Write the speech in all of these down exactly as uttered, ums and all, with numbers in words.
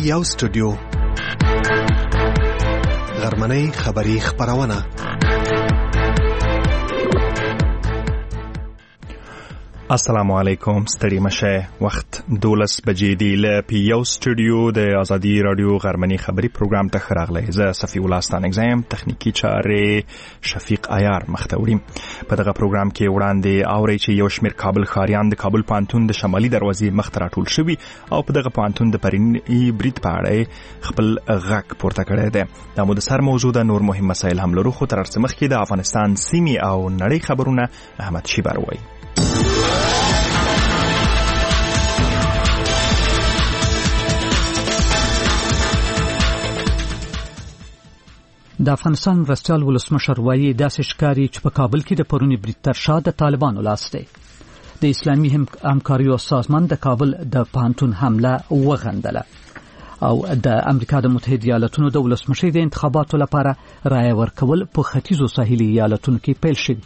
یو سټوډیو غرمنۍ خبری خبرونه. السلام علیکم، ستړي مشه. وخت دولس بجې دی. له پی یو سټوډیو د ازادي رادیو غرمنۍ خبری پروګرام ته خراغله. زه صفی الله ستان اگزام تخنیکی چارې شفیق عیار مختوریم. په دغه پروګرام کې وړاندې اوري چې یو شمېر کابل ښاریان د کابل پانتون د شمالي دروازې مخ ته راټول شوي او په دغه پانتون د پرینی برید په اړه خپل غږ پورته کړی دی. دا مو د سر موضوع د نور مهم مسایل هم لرو، خو تر څه مخکې د افغانستان سیمې او نړۍ خبرونه احمد شیبر وایي. د افغانستان مرستیال ولسمشر وایي داسې ښکاري چې په کابل کې د پرونی برید تر شا د طالبانو لاس دی. د اسلامي همکاریو سازمان د کابل د پانتون حمله وغندله او د امریکا د متحده ایالاتونو د ولسمشر د انتخاباتو لپاره رایه ورکول په ختیځو ساحلي ایالتونو کې پیل شوی.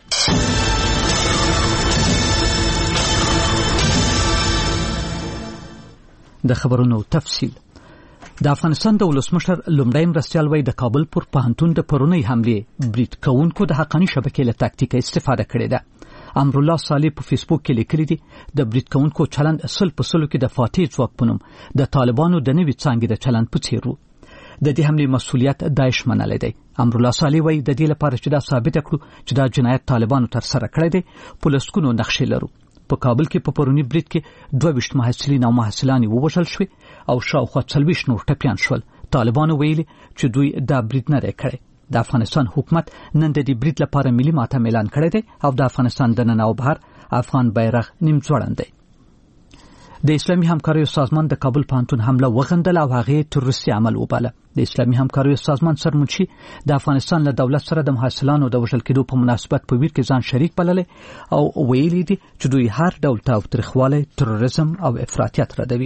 د خبرونو تفصیل. د افغانستان د ولسمشر لومړی مرستیال وایي د کابل پر پوهنتون د پرونی حملې برید کوونکو د حقاني شبکې له تاکتیکه استفاده کړې ده. امرالله صالح په فیسبوک کې لیکلي دي د برید کوونکو چلند سل په سلو کې د فاتح ځواک په نوم د طالبانو د نوي څانګې د چلند په څیر و. د دې حملې مسؤلیت داعش منلی دی. امرالله صالح وایي د دې لپاره چې دا ثابت کړو چې دا جنایت طالبانو تر سره کړی دی په لسګونو نقشې لرو. په کابل کې په پرونی برید کې دوه ویشت محصلین او محصلانې ووژل شوي او شاوخوا څلوېښت نور ټپیان شول. طالبانو ویلي چې دوی دا برید نه دی کړی. د افغانستان حکومت نن د دې برید لپاره ملي ماتم اعلان کړی دی او د افغانستان د ننه او بهر افغان بیرغ نیم ځوړند دی. د اسلامي همکاریو سازمان د کابل پانتون حمله وغندله او هغه تروریستي عمل وباله. د اسلامي همکاریو سازمان سرمنشي د افغانستان له دولت سره د محصلانو د وژل کېدو په مناسبت په ویر کې ځان شریک بللی او ویلي دي چې دوی هر ډول تاوتریخوالی، تروریزم او افراطیت ردوي.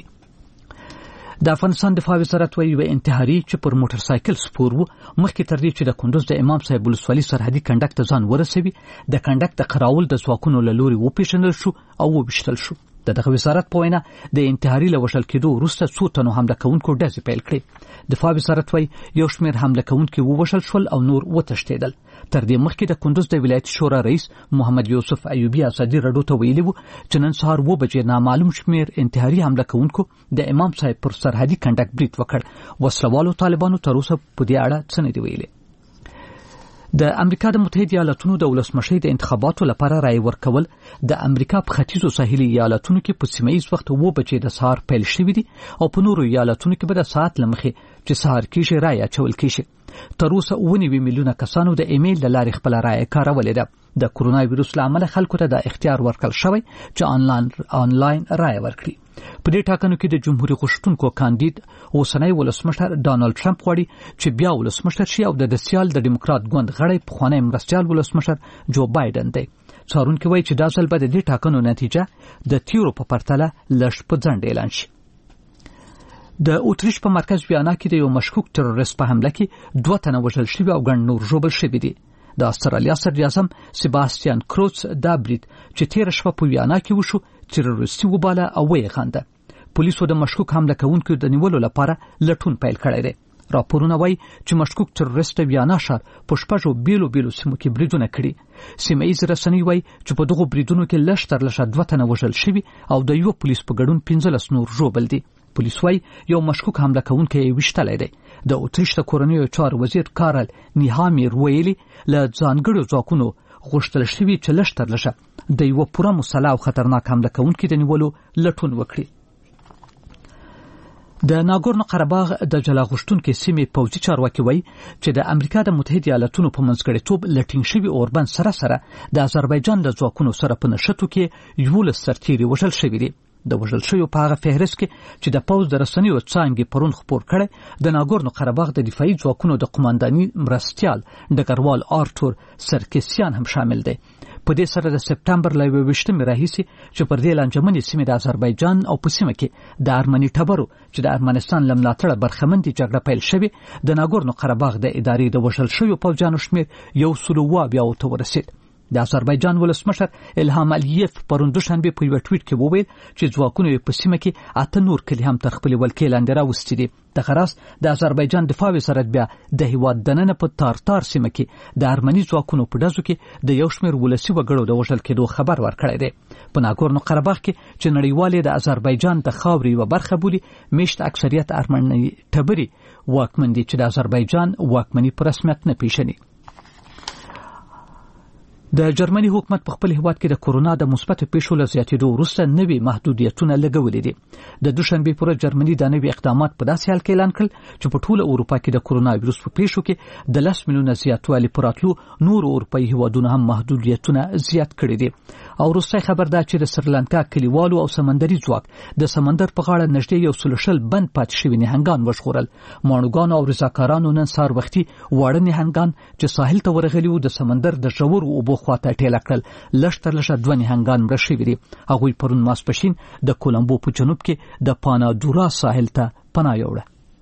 د افغانستان دفاع وزارت وایي یو انتحاري چې پر موټر سایکل سپور و مخکې تر دې چې د کندوز د امام صاحب ولسوالي سرحدي کنډک ته ځان ورسوي د کنډک د قراول د ځواکونو له لوري وپېژندل شو او وویشتل شو. د دغه وزارت په وینا د انتحاري له وژل کېدو وروسته څو تنو حمله کوونکو ډزې پیل کړې. دفاع وزارت وایي یو شمېر حمله کوونکي ووژل شول او نور وتښتېدل. تر دې مخکې د کندوز د ولایتي شورا رئیس محمد یوسف ایوبي ازادي راډیو ته ویلي و چې نن سهار اوه بجې نامعلوم شمېر انتحاري حمله کوونکو د امام صاحب پر سرحدي کنډک برید وکړ. وسلوالو طالبانو تر اوسه په دې اړه څه نه دي ویلي. د امریکا د متحده ایالاتونو د ولسمشر د انتخاباتو لپاره رایه ورکول د امریکا په ختیځو ساحلي ایالتونو کې په سیمه ییز وخت اوه بجې د سهار پیل شوي دي او په نورو ایالتونو کې به د ساعت له مخې چې سهار کېږي رایه اچول کېږي. تر اوسه اوه نوي میلیونه کسانو د ایمیل له لارې خپله رایه کارولې ده. د کرونا ویروس له امله خلکو ته د اختیار ورکړل شوی چې آنلاین آنلاین رایه ورکړي. په دې ټاکنو کې د جمهوریت غوښتونکو کاندید اوسنی ولسمشر ډانلډ ټرمپ غواړي چې بیا ولسمشر شي او د سیال د ډیموکرات ګوند غړی پخوانی مرستیال ولسمشر جو بایدن دی. څارونکي وایي چې دا ځل به د دې ټاکنو نتیجه د تیرو په پرتله لږ په ځنډ اعلان شي. د اوتریش په مرکز ویانا کې د یو مشکوک تروریست په حمله کې دوه تنه وژل شوي او ګڼ نور ژوبل شوي دي. د استرالیا صدر اعظم سیباستیان کروز دا برید چې تېره شپه په ویانا کې وشو تروریستي وباله او ویې خنده. پولیسو د مشکوک حمله کوونکو د نیولو لپاره لټون پیل کړی دی. راپورونه وایي چې مشکوک تروریست ویانا ښار په شپږو بیلو بیلو سیمو کې بریدونه کړي. سیمه ییز رسنۍ وایي چې په دغو بریدونو کې لږ تر لږه دوه تنه وژل شوي او د یوه پولیس په ګډون پنځلس نور ژوبل دي. پولیس وایي یو مشکوک حمله کوونکی یې ویشتلی دی. د اوتریش د کورنیو چارو وزیر کارل نیهامیر ویلي له ځانګړو ځواکونو غوښتل شوي چې لږ تر لږه د یوه پوره مسلح او خطرناک حمله کوونکي د نیولو لټون وکړي. د ناګورنو قرهباغ د جلا غوښتونکو سیمې پوځي چارواکي وایي چې د امریکا د متحده ایالاتونو په منځګړیتوب له ټینګ شوي اوربند سره سره د آذربایجان له ځواکونو سره په نښتو کې یولس سرتیري وژل شوي دي. د وژل شویو په هغه فهرست کې چې د پوځ د رسنیو څانګې پرون خپور کړی د ناګورنو قرهباغ د دفاعي ځواکونو د قمانداني مرستیال ډګروال آرتور سرکسیان هم شامل دی. په دې سره د سپتمبر له یوه ویشتمې راهیسې چې پر دې لانجمنې سیمې د آذربایجان او په سیمه کې د ارمني ټبرو چې د ارمنستان له ملاتړه برخمن دي جګړه پیل شوې. د ناګورنو قرهباغ د ادارې د وژل شویو پوځیانو شمېر یو سل اووه اویاوو ته ورسېد. د آذربایجان ولسمشر الهام الیف پرون دوشنبه په یو ټویټ کې وویل چې ځواکونه په سیمه کې اته نور کلی هم تر خپل ولکې لاندې راوستي دي. د غراس د آذربایجان دفاع وزارت بیا د هیواد دننه په تارتار سیمه کې د ارمني ځواکونو په ډزو کې د یو شمېر ولسی وګړو د وژل کېدو خبر ورکړی دی. په ناګورنو قرهباغ کې چې نړیوال د آذربایجان د خاورې و برخه بولي، میشت اکثریت ارمني ټبري واکمن دي چې د آذربایجان واکمني په رسمیت نه پیژني. د جرمني حکومت په خپل هیواد کې د کورونا د مثبت پیښو له زیاتېدو وروسته نوي محدودیتونه لګولي دي. د دوشنبه پر جرمني د نوي اقدامات په داسې حال کې اعلان کړل چې په ټوله اروپا کې د کورونا وایروس په پیښو کې د لس میلیونه زیاتوالی پراتلو نور اروپایي هیوادونو هم محدودیتونه زیات کړي دي. او وروسته خبر ده چې د سریلانکا کلیوالو او سمندري ځواک د سمندر په غاړه نږدې یو سلشل بند پاتې شوي نهنګان وژغورل. ماڼوګانو او رضاکارانو نن سهار وختي واړه نهنګان چې ساحل ته ورغلي وو د سمندر د ژورو اوبو خواته ټیله کړل. لږ تر لږه دوه نهنګان مړه شوي دي. هغوی پرون ماسپښین د کولمبو په جنوب کې د پانادورا ساحل ته پناه یوړه.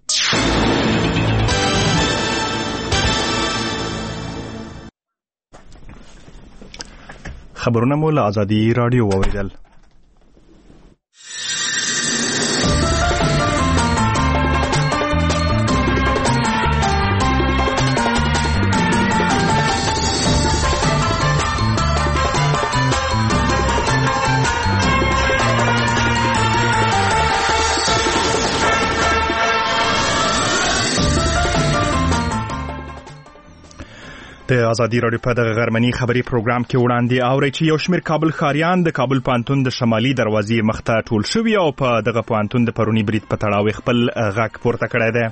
خبرونه مو له آزادي رادیو واوریدل. د آزادي رادیو په دغه غرمني خبري پروګرام کې وړاندې اوري چې یو شمېر کابل ښاریان د کابل پوهنتون د شمالي دروازې مخته ټول شوي او په دغه پوهنتون د پرونی برید په تړاو خپل غږ پورته کړی دی.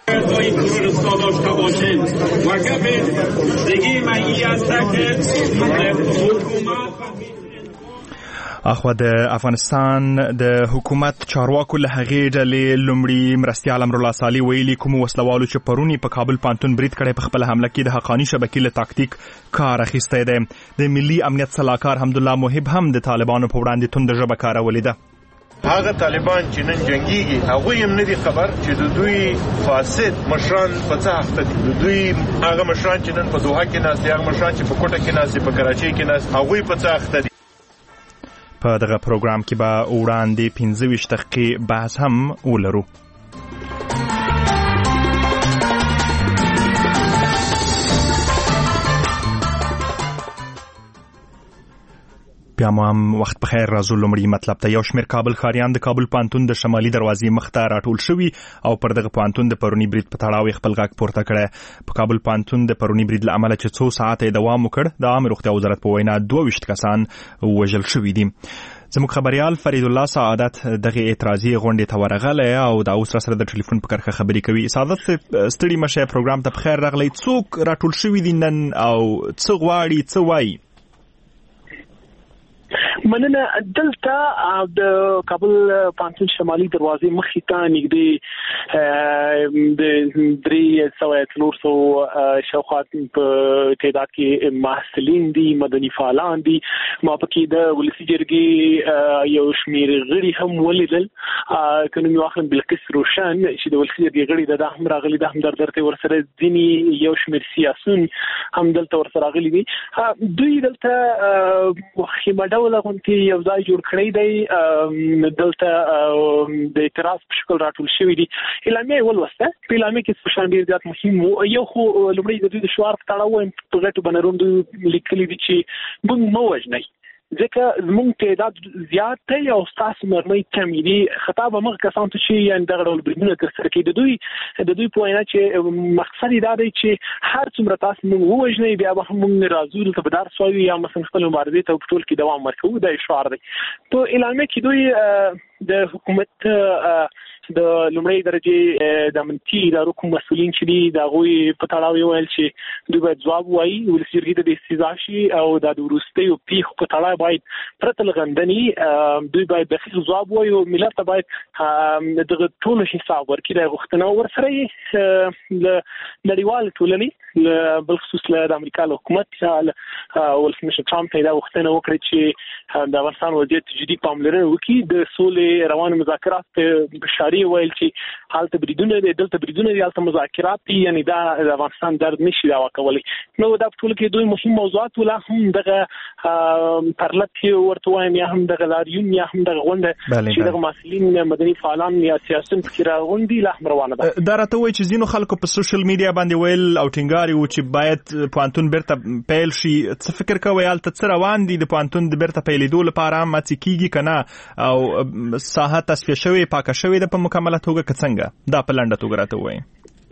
اخوا د افغانستان د حکومت چارواکو له هغې ډلې لومړي مرستیال امرالله صالح ویلي کومو وسلوالو چې پرونی په کابل پوهنتون برید کړی په خپل حمله کې د حقاني شبکې له تاکتیک کار اخیستی دی. د ملي امنیت سلاکار حمدالله محب هم د طالبانو په وړاندې تنده ژبه کارولې ده. هغه طالبان چې نن جنگيږي هغه هم نه دي خبر چې د دوی فاسد مشران په څه هفته دي. د دوی هغه مشران چې نن په دوحه کې ناست دي، هغه مشران چې په کوټه کې ناست دي، په کراچۍ کې ناست، هغوی په څه هفته دي. په دغه پروګرام کې به وړاندې پنځه ویشت دقیقې بحث هم ولرو. بیا مو هم وخت بخیر. راځو لومړی مطلب ته. یو شمېر کابل ښاریان د کابل پوهنتون د شمالي دروازې مخته راټول شوي او پر دغه پوهنتون د پرونی برید په تړاو خپل غږ پورته کړی. په کابل پوهنتون د پرونی برید له امله چې څو ساعته دوام وکړ، د عامه روغتیا وزارت په وینا دوه ویشت کسان وژل شوي دي. زموږ خبريال فرید الله سعادت دغه اعتراضي غونډې ته ورغلی او د اوس سره د ټلیفون په کرښه خبرې کوي. سعادت ستړي مشه پروګرام ته بخیر راغلی. څوک راټول شوي دي نن او څه غواړي، څه وایي؟ مننه. دلته د کابل پوهنتون شمالي دروازې مخې ته نږدې د درې سوه څلور سوه شاوخوا په تعداد کې محصلین دي، مدني فعالان دي. ما پکې د ولسي جرګې یو شمېر غړي هم ولیدل. که نوم یې واخلم بلقیس روشن چې د ولسي جرګې غړي ده، هم راغلي ده، هم درته ورسره ځینې یو شمېر سیاسون هم دلته ورسره راغلي دي. دوی دلته خیمه ډوله غونډې یو ځای جوړ کړی دی. دلته د اعتراض په شکل راټول شوي دي. اعلامیه یې ولوسته. په اعلامیه کې څه شیان ډېر زیات مهم وو. یو خو لومړی د دوی د شعار په تړاو وایم په غټو بنرونو لیکلي دي چې موږ مه وژنئ، ځکه زموږ تعداد زیات دی او ستاسو مرمۍ کمې دي. خطاب هغه کسانو ته چې یعنې دغه ډول بریدونه ترسره کوي، د دوی د دوی په وینا چې مقصد یې دا دی چې هر څومره تاسو موږ ووژنئ بیا به هم موږ راځو دلته به درس وایو یا مثلا خپل مبارزې ته په ټول کې دوام ورکوو. دا یې شعار دی. په اعلامیه کې دوی د حکومت د لومړی درجه د امنیتي ادارو کوم مسؤلین چې دي د هغوی په تړاو یې ویل چې دوی باید ځواب وایي، ولسي جرګې ته د استیضاح شي او دا د وروستیو پیښو په تړاو باید پرته له غندنې دوی باید دقیق ځواب وایي او ملت ته باید دغه ټولو حساب ورکړي. دا غوښتنه ورسره یې له نړیوالې ټولنې بالخصوص له د امریکا له حکومت ولسمشر ټرمپ ته دا غوښتنه وکړه چې د افغانستان وضعیت جدي پاملرنه وکړي، د سولې کې روان مذاکرات په شاري ویل چې حالت بریدونه دي دلته بریدونه دي حالت مذاکرات دي یعنی دا د افغانستان درد نشي دا وکولای نو دا ټول کې دوی مهم موضوعات ولا هم دغه پرلط ورته وایم یا هم دغه لاریون یا هم دغه غونډه چې دغه مسؤلین مدني فعالان یا سیاسيون فکر غونډي لا روانه ده دا راته وایي چې ځینو خلکو په سوشل میډیا باندې ویل او ټینګاري و چې باید پوهنتون بیرته پیل شي څه فکر کوي حالت څه روان دي د پوهنتون د بیرته پیلېدو لپاره مڅ کیږي کنه او ساحه تصفیه شوی پاکه شوی د په مکمله توګه کڅنګه دا په لنډه توګه راته وایي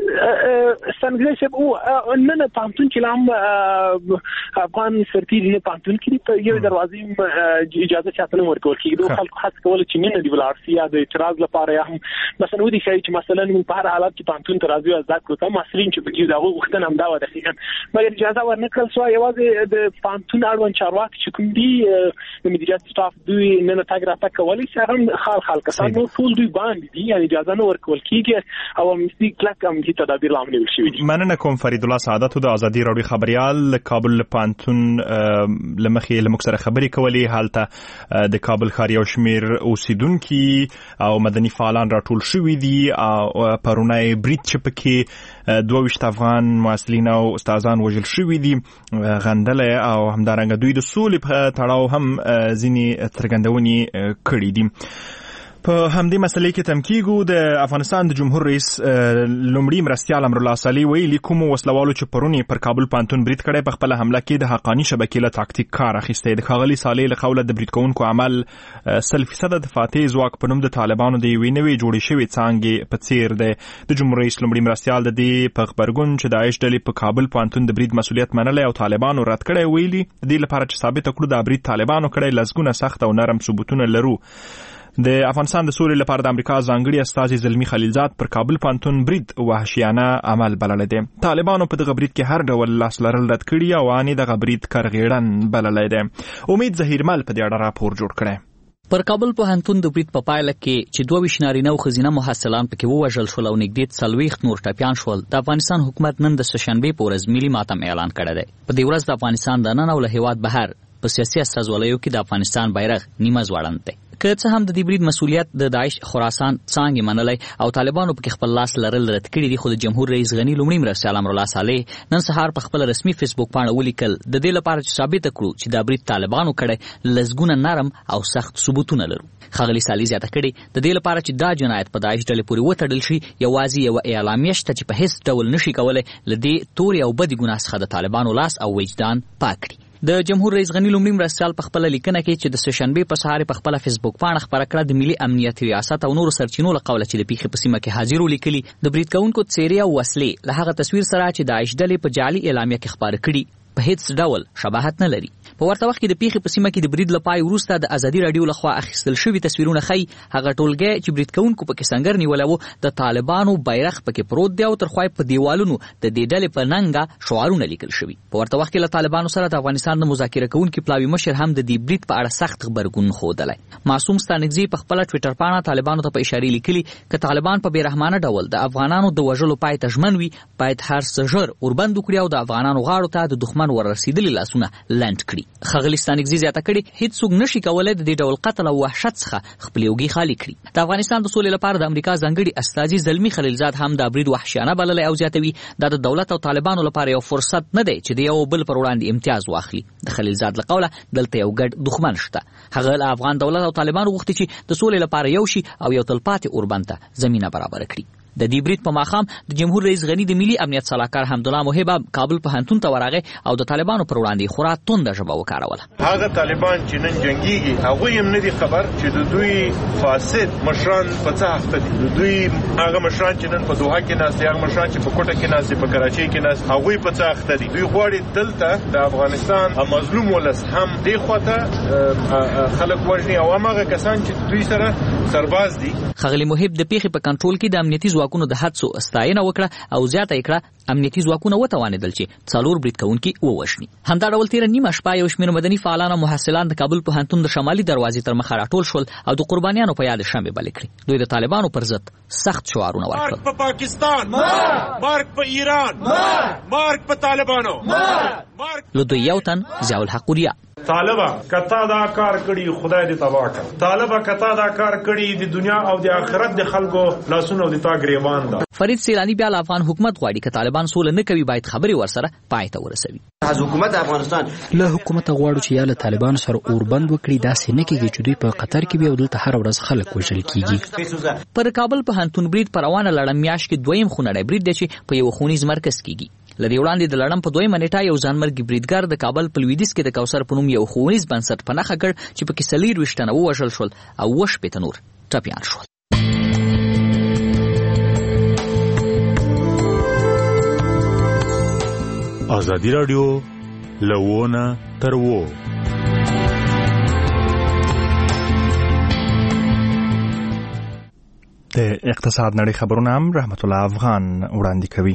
څنګه چې او نن پانتون کې لام افغان سرتیری نه پانتون کې په یو دروازې اجازه چاته ورکول کېږي خلکو هڅه کول چې نه دی ولر سي د اعتراض لپاره یا هم مثلا ودي چې مثلا من په هر حالت کې پانتون ته راځي از ذکر کوم مسلین چې بګي دا وختن هم دا و دقیقاً مګر اجازه ورنکړل سو یوازې د پانتون اړوند چارواکي چې کوم دي د مدیریت سټاف دوی نن تاګ را تک کولی چې هم خال خال کسان نو ټول دوی باندې دي یعنی اجازه نه ورکول کېږي او مستي کلک هم دي تدابیر لامل شي مننه کوم فرید الله سعادت د ازادي راډیو خبريال کابل پانتون لمخې لمکسره خبري کولی حالته د کابل ښار یو شمیر اوسیدونکو او مدني فعالان راټول شوي دي او پرونای برید چې پکې دوه ویشت افغان مسؤلین او استادان وژل شوي دي غندله او همدارنګه دوی د سولې په تړاو هم ځینې څرګندونې کړې دي په همدې مسلې کې تمکیګو د افغانستان د جمهور رئیس لومړي مرستیال امرالله صالح ویلي کوم وسلوالو چې پرونی پر کابل پانتون برید کړي په خپل حمله کې د حقانی شبکې له تاکتیک کار اخیسته د خاغلی صالح له قوله د برید کوونکو عمل سل فیصد د فاتح ځواک په نوم د طالبانو د یوې نوې جوړې شوې څانګې په څیر د جمهور رئیس لومړي مرستیال د دې په خبرګون چې داعش ډلې په کابل پانتون د برید مسولیت منلې او طالبانو رد کړي ویلي د لپاره چې ثابت کړو د برید طالبانو کړي لزګونه سخت او نرم ثبوتونه لرو د افغانستان د سولې لپاره د امریکا ځانګړي استازي زلمی خلیلزاد پر کابل پانتون برید وحشیانه عمل بللی دی طالبانو په دغه برید کې هر ډول لاس لرل رد کړي او اني دغه برید کرغېړن بللی دی امید ظهیرمل په دې اړه راپور جوړ کړی پر کابل پوهنتون د برید په پایله کې چې دوه ویشت نارینه او ښځینه محصلان پکې ووژل شول او نږدې څلوېښت نور ټپیان شول د افغانستان حکومت نن د سهشنبې په ورځ ملي ماتم اعلان کړی دی په دې ورځ د افغانستان د نن او له هېواد بهر په سیاسي استازولیو کې د افغانستان بیرغ نیمه ځوړند دی که څه هم د دې برید مسؤلیت د داعش خراسان څانګې منلی او طالبانو پکې خپل لاس لرل رد کړي دي خو د جمهور رئیس غني لومړي مرستیال امرالله صالح نن سهار په خپل رسمي فیسبوک پاڼه ولیکل د دې لپاره چې ثابت کړو چې دا برید طالبانو کړی لزګونه نرم او سخت ثبوتونه لرو ښاغلي صالح زیاته کړې د دې لپاره چې دا جنایت په داعش ډلې پورې وتړل شي یوازې یوه اعلامیه شته چې په هیڅ ډول نشي کولی له دې تورې او بدې ګناه څخه د طالبانو لاس او وجدان پاک کړي د جمهور رئیس غني لومړي مرستیال په خپل لیکنه کې چې د سهشنبې په سهار په خپل فیسبوک پاڼه خبره کړه د ملي امنیت ریاست او نور سرچینو له قوله چې د پیښې په سیمه کې حاضر ولیکلي د برید کوونکو څېرې او وسلې له هغه تصویر سره چې داعش ډلې په جعلي اعلامیه کې خپاره کړي په هیڅ ډول شباهت نه لري په ورته وخت کې د پیښې په سیمه کې د برید لپاره وروسته د ازادي راډیو لخوا اخیستل شوي تصویرونه ښیي هغه ټولګی چې برید کوونکو پکې سنګر نیولی و د طالبانو بیرغ پکې پروت دی او تر خوا په دیوالونو د دې ډلې په ننګه شعارونه لیکل شوي په ورته وخت کې له طالبانو سره د افغانستان د مذاکره کوونکي پلاوي مشر هم د دې برید په اړه سخت غبرګون ښودلی معصوم ستانکزي په خپله ټویټر پاڼه طالبانو ته په اشارې لیکلي که طالبان په بېرحمانه ډول د افغانانو د وژلو پای ته ژمن وي باید هر څه ژر اوربند وکړي او د افغانانو غاړو ته د دښمن وررسېدلي لاسونه لنډ کړي ښاغلي ستانکزي زیاته کړې هیڅوک نشي کولی د دې ډول قتل او وحشت څخه خپلې اوږې خالي کړي د افغانستان د سولې لپاره د امریکا ځانګړي استازي زلمي خلیلزاد هم دا برید وحشیانه بللی او زیاتوي دا د دولت او طالبانو لپاره یو فرصت نه دی چې د یو بل پر وړاندې امتیاز واخلي د خلیلزاد له قوله دلته یو ګډ دښمن شته هغه له افغان دولت او طالبانو غوښتي چې د سولې لپاره یو شي او یو تلپاتې اوربند ته زمینه برابره کړي د دې برید په ماښام د جمهور رئیس غني د ملي امنیت صلاحکار حمدالله محب کابل پوهنتون ته ورغی او د طالبانو پر وړاندې خورا تونده ژبه وکاروله هغه طالبان چې نن جنگيږي هغوی هم نه دي خبر چې د دوی فاسد مشران په څه هفته دي د دوی هغه مشران چې نن په دوحه کې ناست دي هغه مشران چې په کوټه کې ناست دي په کراچۍ کې ناست هغوی په څه هفته دي دوی غواړي دلته د افغانستان مظلوم ولس هم دې خواته خلک وژني او هماغه کسان چې دوی سره سرباز دي ښاغلي محب د پیښې په کنټرول کې د امنیتي ځواکونو د هڅو ستاینه وکړه او زیاته یې کړه امنیتي ځواکونه وتوانېدل چې څلور برید کوونکي ووژني همدا ډول تېره نیمه شپه یو شمېر مدني فعالان او محصلان د کابل پوهنتون د شمالي دروازې تر مخه راټول شول او د قربانیانو په یاد شمعې بلې کړې دوی د طالبانو پر ضد سخت شعارونه ورکړل. مارک په پاکستان، مارک په ایران، مارک په طالبانو. له دوی یو تن ضیاء الحق اوریا: طالبا کتا دا کار کړي خدای دې تبا کړ. طالبا کتا دا کار کړي د دنیا او د آخرت د خلکو لاسونو د تا گریبان ده. فرید سیلانی بیا افغان حکومت غواړي چې طالبان سول نه کوي باید خبري ورسره پای ته ورسوي. از حکومت افغانستان له حکومت غواړو چې یا له طالبان سره اوربند وکړي، دا سې نه کېږي چې دوی په قطر کې به دلته هر ورځ خلک وژل کیږي. پر کابل په هنتون برید پر روانه لړم میاش کې دویم خونړی برید دی چې په یو خونیز مرکز کېږي. لدی وړاندې د لړم په دویمه نیټه یو ځانمرګي بریدګر د کابل په لویدیځ کې د کوثر په نوم یو ښوونیز بنسټ په نښه کړ چې پکې څلورویشت تنه ووژل شول او اووه شپېته نور ټپیان شول. ازادي راډیو لوونه تر وو. د اقتصاد نړۍ خبرونه هم رحمت الله افغان وړاندې کوي.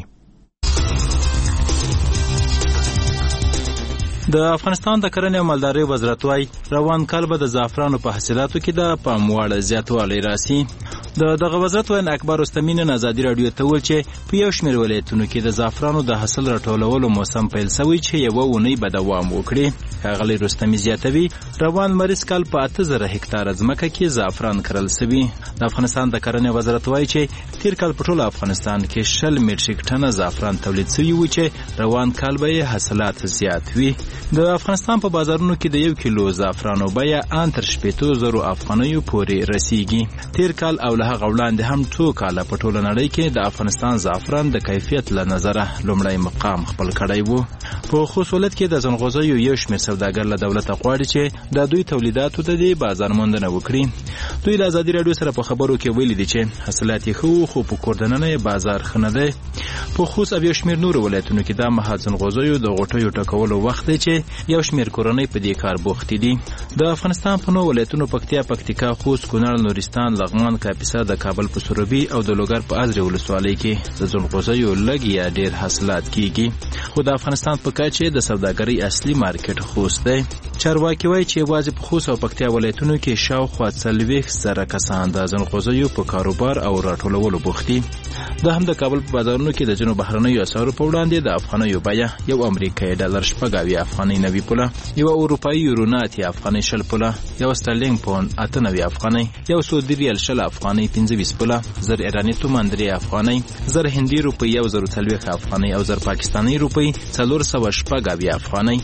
د افغانستان د کرنې او مالدارۍ وزارت وايي روان کال به د زعفرانو په حاصلاتو کې د پام وړ زیاتوالی راسي. د دغه وزارت وین اکبر رستمی نن ازادي راډیو ته وویل چې په یو شمېر ولایتونو کې د زعفرانو د حاصل راټولولو موسم پیل شوی چې یوه اونۍ به دوام وکړي. ښاغلی رستمی زیاتوي روان مریض کال په اته زره هکتاره ځمکه کې زعفران کرل شوي. د افغانستان د کرنې وزارت وایي چې تیر کال په ټول افغانستان کې شل میټریک ټنه زعفران تولید شوي و چې روان کال به حاصلات زیات وي. د افغانستان په بازارونو کې د یو کیلو زعفرانو بیه ان تر شپېتو زرو افغانیو پورې رسیږي. تیر کال او له هغه وړاندې هم څو کاله په ټوله نړۍ کې د افغانستان زعفران د کیفیت له نظره لومړی مقام خپل کړی و. په خوست ولایت کې د ځنغوزیو یو شمېر سوداګر له دولته غواړي چې د دوی تولیداتو ته د بازار موندنه وکړي. دوی له ازادي راډیو سره په خبرو کې ویلي دي چې حاصلات یې ښه خو په کور دننه بازار ښه نه دی. په خوست او یو شمېر نورو ولایتونو کې دا مهال ځنغوزیو د غوټیو ټکولو وخت دی چې یو شمېر کورنۍ په دې کار بوختې دي. د افغانستان په نو ولایتونو پکتیا، پکتیکا، خوست، کونړ، نورستان، لغمان، کاپیسا، د کابل په سروبي او د لوګر په ازرې ولسوالۍ کې د ځنغوزیو لږ یا ډېر حاصلات کیږي. خو د افغانستان په کچه د سوداګرۍ اصلي مارکیټ خوست دی. چارواکي وایي چې یوازې په خوست او پکتیا ولایتونو کې شاوخوا څلوېښت زره کسان د ځنغوزیو په کاروبار او راټولولو بوخت دي. دا هم د کابل په بازارونو کې د ځینو بهرنیو اسعارو په وړاندې د افغانیو بیه یو امریکایي ډالر شپږ اویا افغانۍ نوي پوله، یو اروپایي یورو نه اتیا افغانۍ شل پوله، یو سترلینګ پاونډ اته نوي افغانۍ، یو سعودي ریال شل افغانۍ پنځه ویشت پوله، زر ایراني تومان درې افغانۍ، زر هندي روپۍ یو زر څلوېښت افغانۍ او زر پاکستاني روپۍ څلور سوه شپږ اویا افغانۍ.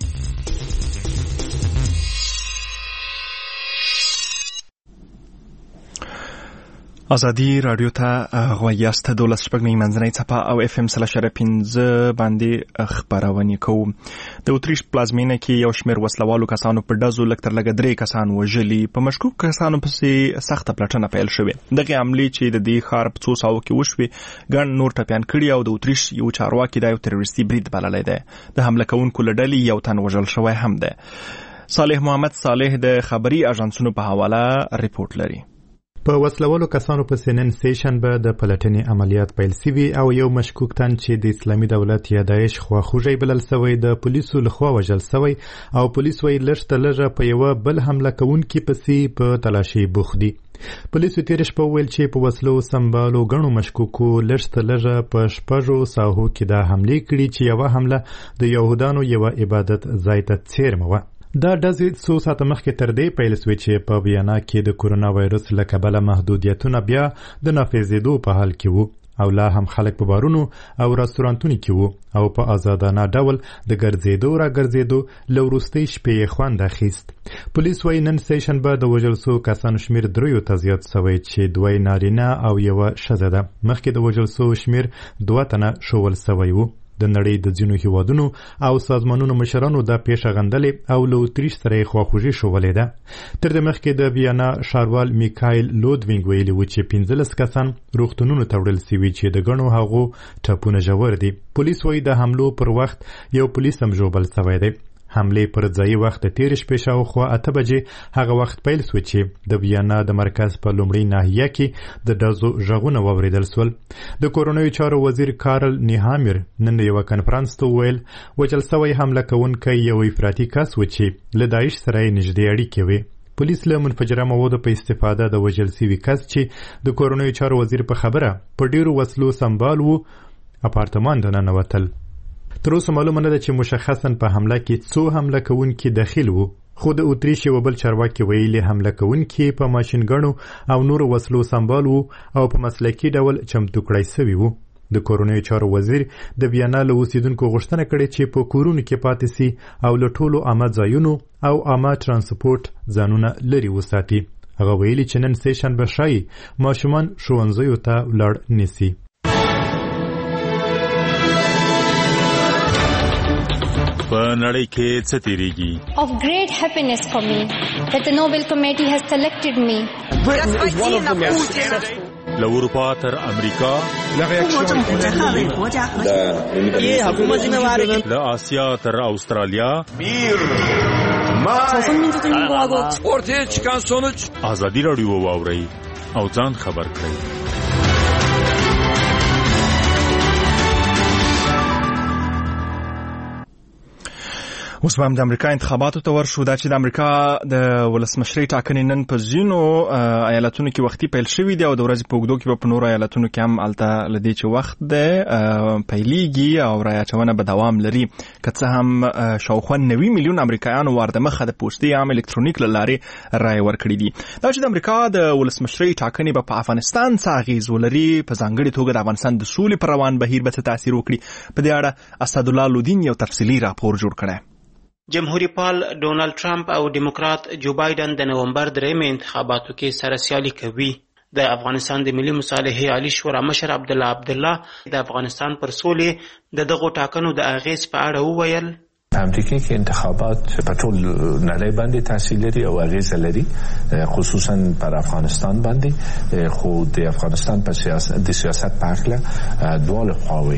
ازادي راډیو ته غویاست دولس شپږمې منځنۍ څپه او اف ام سل اشاره پنځه باندې خبرونه کوو. د اتریش پلازمینه کې یو شمېر وسلوالو کسانو په ډزو لږ تر لږه درې کسان وژلي. په مشکوک کسانو پسې سخته پلټنه پیل شوې. دغه حملې چې د دې ښار په څو ساعو کې وشوې ګڼ نور ټپیان کړي او د اتریش یو چارواکي دا یو تروریستي برید بللی دی. د حمله کوونکو له ډلې یو تن وژل شوی هم دی. صالح محمد صالح د خبري اژانسونو په حواله ریپورت لري. په وسلوالو کسانو په سنن سټیشن به د پلټنې عملیات پیل شوي او یو مشکوک تن چې د اسلامي دولت یا داعش خواخوږی بلل شوی د پولیسو لخوا وژل شوی او پولیس وایي لږ تر لږه په یوه بل حمله کوونکي پسې په تلاشي بوخت دي. پولیسو تېره شپه وویل چې په وسلو سمبالو ګڼو مشکوکو لږ تر لږه په شپږو ساحو کې دا حملې کړي چې یوه حمله د یهودانو یوه عبادت ځای ته څیرمه وه. دا ډزې څو ساعته مخکې تر دې پیل شوې چې په ویانا کې د کورونا وایرس له کبله محدودیتونه بیا د نافذېدو په حال کې وو او لا هم خلک په بارونو او رستورانتونو کې وو او په آزادانه ډول د ګرځېدو را ګرځېدو له وروستۍ شپې یې خوند اخیست. پولیس وایي نن سټیشن به د وژل شوو کسانو شمېر دریو ته زیات شوی چې دوی نارینه او یوه ښځه ده. مخکې د وژل شوو شمېر دوه تنه ښوول شوی وو. د نړۍ د ځینو هیوادونو او سازمانونو مشرانو دا پیښه غندلې او له اتریش سره یې خواخوږي ښودلې ده. تر دې مخکې د ویانا ښاروال میکایل لودوینګ ویلي و چې پنځلس کسان روغتونونو ته وړل شوي چې د ګڼو هغو ټپونه ژور دي. پولیس وایي د حملو پر وخت یو پولیس هم ژوبل شوی دی. حملې پر ځایي وخت د تېرې شپې شاوخوا اته بجې هغه وخت پیل شو چې د ویانا د مرکز په لومړۍ ناحیه کې د ډزو غږونه واورېدل شول. د کورنیو چارو وزیر کارل نیهامیر نن یوه کنفرانس ته وویل وژل شوی حمله کوونکی یو افراطي کس و چې له داعش سره یې نږدې اړیکې وې. پولیس له منفجره موادو په استفاده د وژل سوي کس چې د کورنیو چارو وزیر په خبره په ډیرو وسلو سمبال وو اپارتمان ته ننوتل. تر اوسه معلومه نه ده چې مشخصا په حمله کې څو حمله کوونکي داخل وو، خو د اتریش یو بل چارواکي ویلي حمله کوونکي په ماشینګڼو او نورو وسلو سمبال وو او په مسلکي ډول چمتو کړای سوي وو. د کورنیو چارو وزیر د ویانا له اوسیدونکو غوښتنه کړې چې په کورونو کې پاتې سي او له ټولو عامه ځایونو او عامه ترانسپورت ځانونه لرې وساتي. هغه ویلي چې نن سه شنبه ښایي ماشومان ښوونځیو ته ولاړ نیسي. په نړۍ کې څه تیریږي؟ Of great happiness for me that the Nobel Committee has selected me. له اروپا تر امریکا، له آسیا تر استرالیا، ortaya çıkan sonuç ازادي راډیو واورئ او ځان خبر کړئ. اوس هم د امریکا انتخاباتو ته ورشو. دا چې د امریکا د ولسمشرۍ ټاکنې نن په ځینو ایالتونو کې وختي پیل شوي دي او د ورځې په اوږدو کې به په نورو ایالتونو کې هم هلته له دې چې وخت دی پیلېږي او رایه اچونه به دوام لري. که څه هم شاوخوا نوي میلیون امریکایانو واردمخه د پوستي عام الکترونیک له لارې رایه ورکړي دي. دا چې د امریکا د ولسمشرۍ ټاکنې به په افغانستان څه اغېز ولري، په ځانګړې توګه د افغانستان د سولې پر روان بهیر به څه تاثیر وکړي، په دې اړه اسدالله لودین یو تفصیلي راپور جوړ کړی. جمهوریت پال ډونالد ټرمپ او ډیموکرات جو بایدن د نومبر درېیمې انتخاباتو کې سره سیالي کوي. د افغانستان د ملي مصالحې عالی شورا مشر عبدالله عبدالله د افغانستان پر سولې د دغو ټاکنو د اغیز په اړه وویل. امریکا کې انتخابات په ټول نړۍ باندې تاثیر لري او اغیز لري، خصوصا پر افغانستان باندې. خو د افغانستان په سیاست د سیاست په اړه دواړه خواوې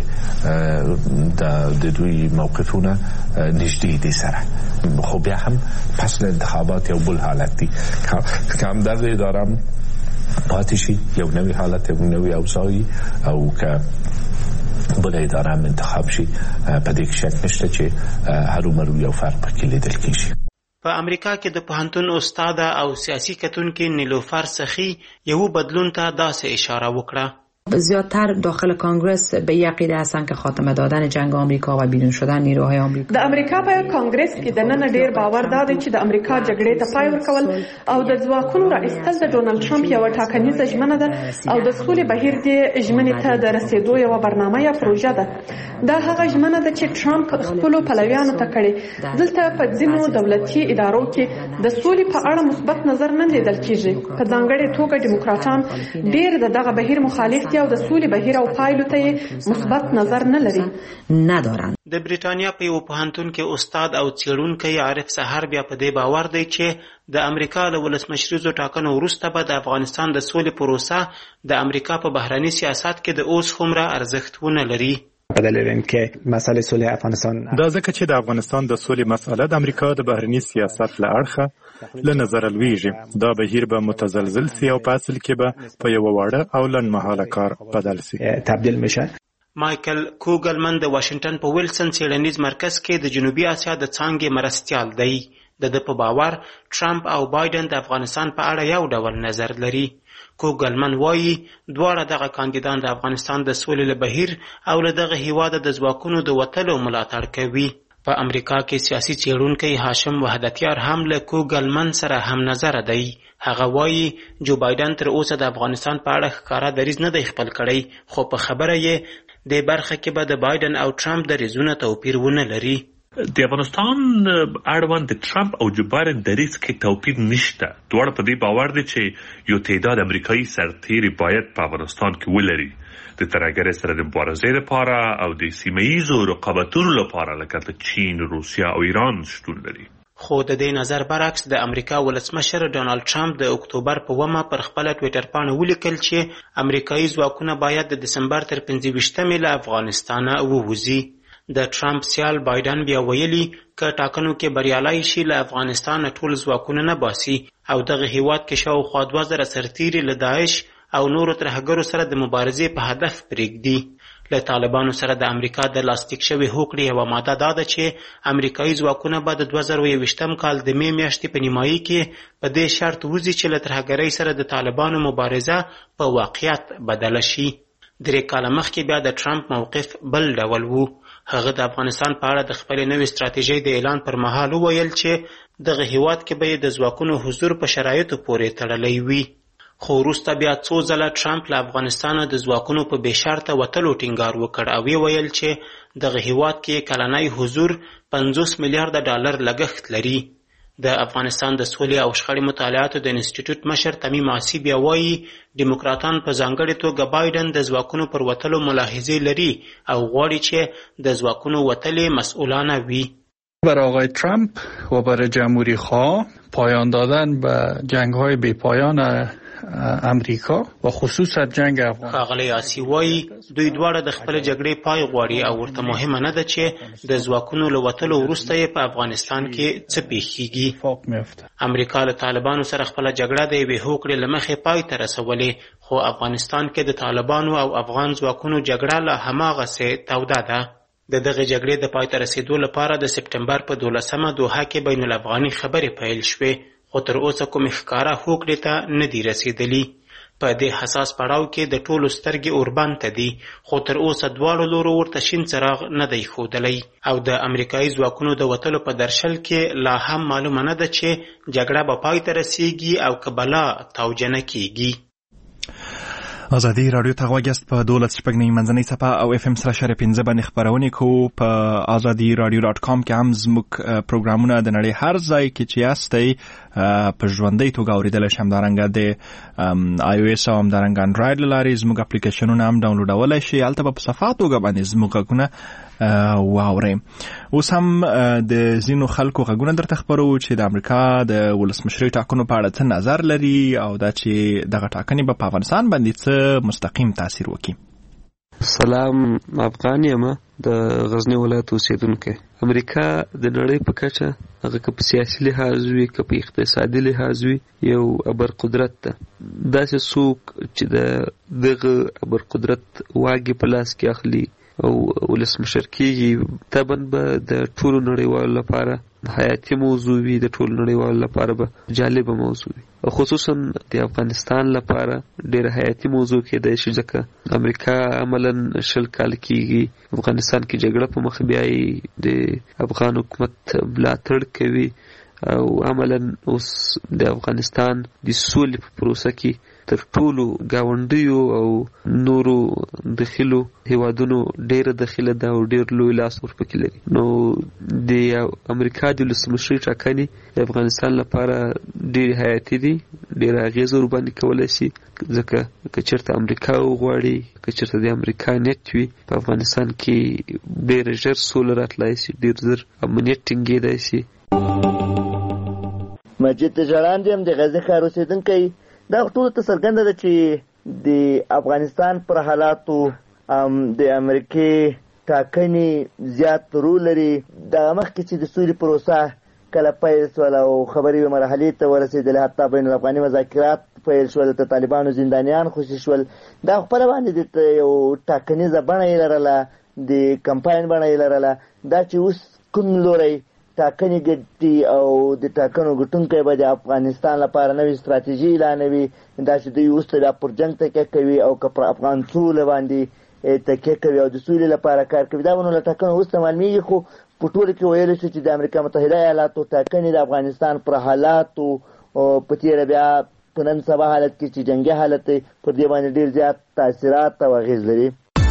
د دوی موقفونه نږدې دي سره، خو بیا هم پس له انتخابات یو بل حالت دی که هم در اداره پاتې شي، یو نوی حالت، یو نوی اوضاعی، او که بل اداره هم انتخاب شي، په دې کې شک نشته چې هرومرو یو فرق پکې لیدل کېږي. په امریکا کې د پوهنتون استاده او سیاسي کتونکې نیلوفر سخی یو بدلون ته داسې اشاره وکړه. زیادتر داخل کانگرس به یک عقیده هستند که خاتمه دادن جنگ آمریکا و بیرون شدن نیروهای آمریکا. د امریکا په کانگرس کې د نن ډیر باور دا دی چې د امریکا جګړې ته پای ورکول او د ځواکونو را ایستل د ډونالد ټرمپ یو ټاکنیزه ژمنه ده او د سولې بهیر دی ژمنې ته د رسیدو یو برنامه یا پروژه ده. دا هغه ژمنه ده چې ټرمپ خپل پلویانو ته کړي. دلته په ځینو دولتي ادارو کې د سولې په اړه مثبت نظر نه لیدل کیږي. په ځانګړې توګه ډیموکراټان ډیر دغه بهیر مخالف او د سولې بهیر او پایلو ته مثبت نظر نه لري ندارن. د بریټانیا په یو پوهنتون کې استاد او څېړونکی عارف سحر بیا په دې باور دی چې د امریکا له ولسمشریزو ټاکنو وروسته به د افغانستان د سولې پروسه د امریکا په بهرني سیاست کې د اوس هومره ارزښت ونه لري. په دلیل اینکه مسئله صلح افغانستان دا ځکه چې د افغانستان د سولې مسئله د امریکا د بهرني سیاست له اړخه له نظره لویږي. دا بهیر به متزلزل سي او په اصل کې به په یو واړه او لنډمهاله کار بدل سي، تبدیل میشه. مایکل کوګلمن د واشنگټن په ویلسن څېړنیز مرکز کې د جنوبي اسیا د څانګې مرستیال دی. د ده په باور ټرمپ او بایدن د افغانستان په اړه یو ډول نظر لري. کوګلمن وایي دواړه دغه کاندیدان د افغانستان د سولې له بهیر او له دغه هیواده د ځواکونو د وتلو ملاتړ کوي. په امریکا کې سیاسي څېړونکی هاشم وحدتیار هم له کوګلمن سره هم نظر دی. هغه وایي جو بایدن تر اوسه د افغانستان په اړه ښکاره دریځ نه دی خپل کړی، خو په خبره یې د برخه کې به د بایدن او ټرمپ دریځونه توپیر ونه لري. د افغانستان اړوند د ټرمپ او جو بایدن دریځ کې توپیر نشته. دواړه په دې باور دي چې یو تعداد امریکایي سرتیري باید په افغانستان کې ولري د ترهګرۍ سره د مبارزې لپاره او د سیمه ییزو رقابتونو لپاره، لکه د چین، روسیه او ایران شتون لري. خو د دې نظر برعکس د امریکا ولسمشر ډونالد ټرمپ د اکتوبر په اوومه پر خپله ټویټر پاڼه ولیکل چې امریکایي ځواکونه باید د دسمبر تر پنځه ویشتمې له افغانستانه ووځي. د ټرمپ سیال بایدن بیا ویلي که ټاکنو کې بریالی شي له افغانستانه ټول ځواکونه نه باسي او دغه هیواد کې شاوخوا دوه زره سرتیري له داعش او نورو ترهګرو سره د مبارزې په هدف پرېږدي. له طالبانو سره د امریکا د لاسلیک شوې هوکړې یوه ماده دا ده چې امریکایي ځواکونه به د دوه زره یوویشتم کال د مې میاشتې په نیمایي کې په دې شرط وځي چې له ترهګرۍ سره د طالبانو مبارزه په واقعیت بدله شي. درې کاله مخکې بیا د ټرمپ موقف بل ډول و. هغه د افغانستان په اړه د خپلې نوې ستراتیژۍ د اعلان پر مهال وویل چې دغه هیواد کې به یې د ځواکونو حضور په شرایطو پورې تړلی وي. خو وروسته بیا څو ځله ټرمپ له افغانستانه د ځواکونو په بې شرطه وتلو ټینګار وکړ او یې ویل چې دغه هیواد کې کلنی حضور پنځوس میلیارده ډالر لګښت لري. د افغانستان د سولې او شخړې مطالعاتو د انسټیټیوټ مشر تمیم عاصي بیا وایي ډیموکراتان په ځانګړې توګه بایډن د ځواکونو پر وتلو ملاحظې لري او غواړي چې د ځواکونو وتلې مسئولانه وي. برای آقای ترامپ و برای جمهوری خواه پایان دادن به جنگ‌های بی‌پایان امریکا و خصوصا جنگ افغان. ښاغلی عاصي وایي دوی دواړه د خپل جګړې پای غواړي او ورته مهمه نه ده چې د ځواکونو له وتلو وروسته یې په افغانستان کې څه پیښیږي. امریکا له طالبانو سره خپله جګړه د یوې هوکړې له مخې پای ته رسولې، خو افغانستان کې د طالبانو او افغان ځواکونو جګړه لا هماغسې توده ده. د دغه جګړې د پای ته رسېدو لپاره د سپټمبر په دولسمه دوحه کې بین الافغاني خبرې پیل شوې، خو تر اوسه کومې ښکاره هوکړې ته نه دي رسېدلي. په دې حساس پړاو کې د ټولو سترګې اوربند ته دي، خو تر اوسه دواړو لورو ورته شین څراغ نه دی ښودلی او د امریکایي ځواکونو د وتلو په درشل کې لا هم معلومه نه ده چې جګړه به پای ته رسېږي او که بلا توجه نه کېږي. ازادي رادیو ته غوږ یاست په دولس شپږ نوي منځنۍ څپه او اف ام سره شارې پنځه باندې خپرونې کوو. په ازادي رادیو ډاټ کام کې هم زموږ پروګرامونه د نړۍ هر ځای کې چې یاستئ په ژوندۍ توګه اورېدلی شي. همدارنګه د آی او ایس او همدارنګه انډراید له لارې زموږ اپلیکیشنونه هم ډاونلوډولی شي. هلته به په صفا توګه باندې زموږ غږونه واورئ. اوس هم د ځینو خلکو غږونه درته خپرو چې د امریکا د ولسمشرۍ ټاکنو په اړه څه نظر لري او دا چې دغه ټاکنې به په افغانستان باندې څه مستقیم تاثیر وکړي. سلام، افغان یم، د غزنی ولایت اوسیدونکی. امریکا د نړۍ په کچه هغه که په سیاسي لحاظ وي که په اقتصادي لحاظ وي یو ابرقدرت ده. داسې څوک چې د دغه ابرقدرت واګې په لاس کې اخلي او ولسمشر کېږي طبعا به د ټولو نړیوالو لپاره حیاتي موضوع وي، د ټولو نړیوالو لپاره به جالبه موضوع وي، خصوصا د افغانستان لپاره ډېره حیاتي موضوع کېدای شي ځکه امریکا عملا شل کال کېږي افغانستان کې جګړه په مخ بیایي، د افغان حکومت ملاتړ کوي او عملا اوس د افغانستان د سولې په پروسه کې تر ټولو ګاونډیو او نورو دخیلو هیوادونو ډېره دخیله ده او ډېر لوی لاس ورپکې لري. نو د امریکا د ولسمشرۍ ټاکنې د افغانستان لپاره ډېرې حیاتي دي، ډېره اغېزه ورباندې کولی شي ځکه که چېرته امریکا وغواړي، که چېرته د امریکا نیت وي په افغانستان کې ډېره ژر سوله راتلی شي، ډېر ژر امنیت ټینګېدی شي. مجید جړاند یم، د غزني ښار اوسېدونکی. دا ټولو ته څرګنده ده چې د افغانستان پر حالاتو د امریکې ټاکنې زیات رول لري. دغه مخکې چې د سولې پروسه کله پیل شول او خبرې مرحلې ته ورسېدلې، حتی بین الافغاني مذاکرات پیل شول، د طالبانو زندانیان خوشي شول، دا خپله باندې د یو ټاکنیزه بڼه یې لرله، د کمپاین بڼه یې لرله. دا چې اوس کوم لوری ټاکنې ګټي او د ټاکنو ګټونکی به د افغانستان لپاره نوې ستراتیژي اعلانوي، دا چې دوی اوس بیا پر جنګ تکیه کوي او که پر افغان سوله باندې تکیه کوي او د سولې لپاره کار کوي، دا به نو له ټاکنو وروسته معلومېږي. خو په ټوله کې ویلی شو چې د امریکا متحده ایالاتو ټاکنې د افغانستان پر حالاتو په تېره بیا په نن سبا حالت کې چې جنګي حالت دی پر دې باندې ډېر زیات تاثیرات او اغېز لري.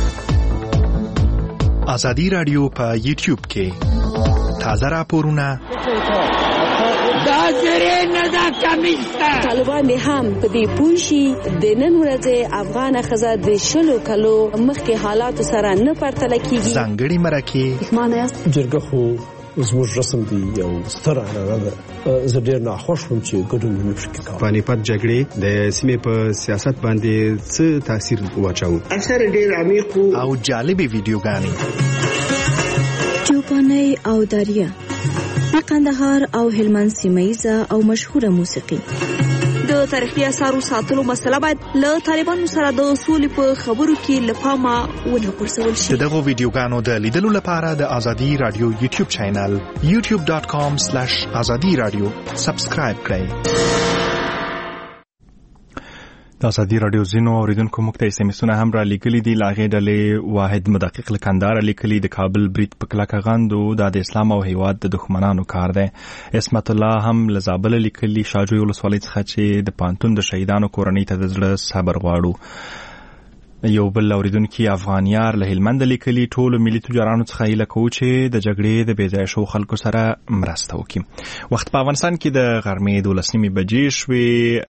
ازادي راډیو په یوټیوب کې تازه راپورونه دا زری نه دا کمیسته طالبان هم په دې پوه شي د نن ورځې افغان ښځه د شلو کلو مخکې حالاتو سره نه پرتله کېږي. ځانګړي مرکې معنی است جرګه خو زموږ رسم دی یو ستر عنعنه ده. زه ډېر ناخوښ وم چې ګډون مې پکې کاوه. پانیپت جګړې د سیمې په سیاست باندې څه تاثیر واچاوه؟ اکثر ډېر عمیق او جالبې ویډیوګانې، چوپانۍ او داریه، د قندهار او هلمند سیمه ییزه او مشهوره موسیقي، د د تاریخي اثارو ساتلو مسله باید له طالبانو سره د سولې په خبرو کې له پامه ونه غورځول شي. دغه ویډیوګانو د لیدلو لپاره د ازادي رادیو یوټیوب چینل یوټیوب ډاټ کام سلیش ازادي رادیو سبسکرایب کړئ. د ازادي رادیو ځینو اوریدونکو موږ ته ایسمسونه هم را لیکلي دي. له هغې ډلې واحد مدقق له کندهاره لیکلي د کابل برید په کلکه غندو دا د اسلام او هیواد د دښمنانو کار دی. عصمت الله هم له زابله لیکلي شاجوی ولسوالۍ څخه چې د پانتون د شهیدانو کورنۍ ته د زړه صبر غواړو. یو بل اوریدونکي افغانیار له هلمند لیکلي ټولو ملي تجارانو څخه هیله کوو چې د جګړې د بې ځایه شوو خلکو سره مرسته وکړي. وخت په افغانستان کې د غرمې دولس نیمې بجې شوې.